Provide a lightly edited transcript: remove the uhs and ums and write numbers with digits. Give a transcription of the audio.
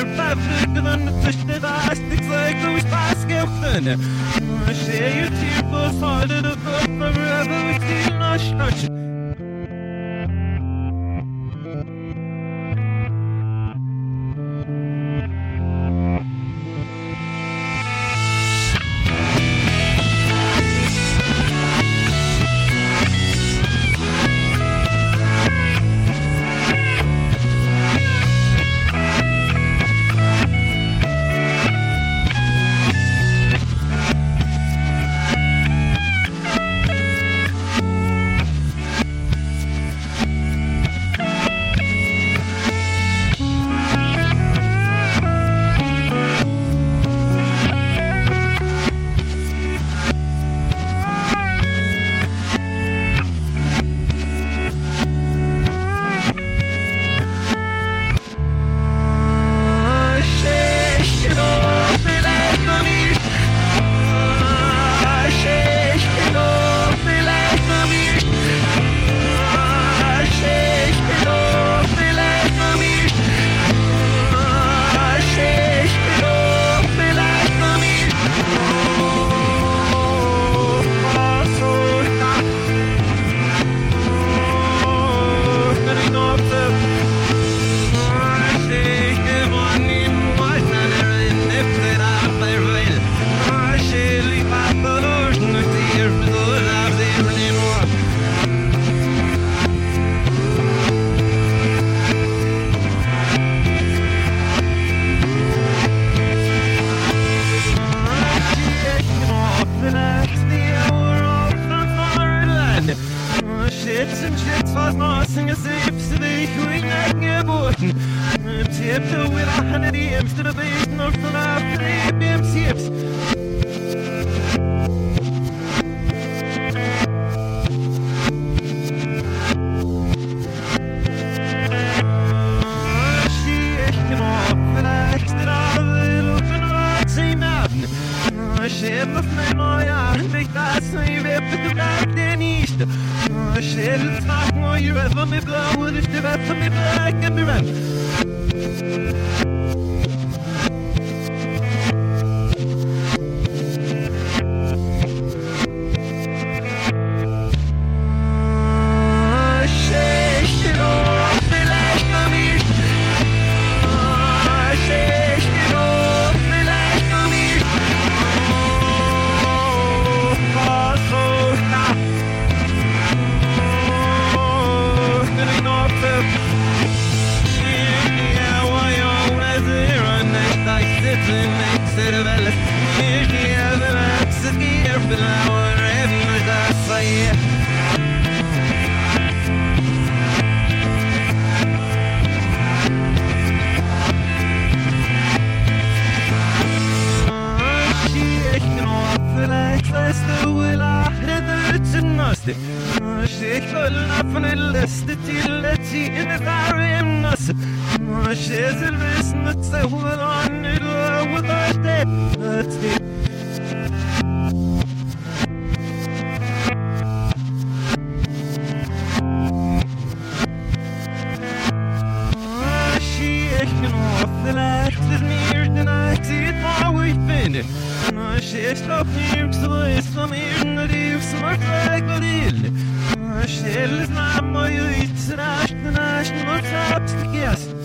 here, Patrick, on the fish that I stick like Louis Pascal. Share your tears, harder to go forever with the lush. Shits and shits was nothing as if they could not get boten. Tiptoe with a hundred ems to the base, north and after the BM tips. Shell of my noia, big that's no you rip the back then east. Shell talk more you ever me blow with it, the back for me black and me run. Shell is not my it's national top, yes.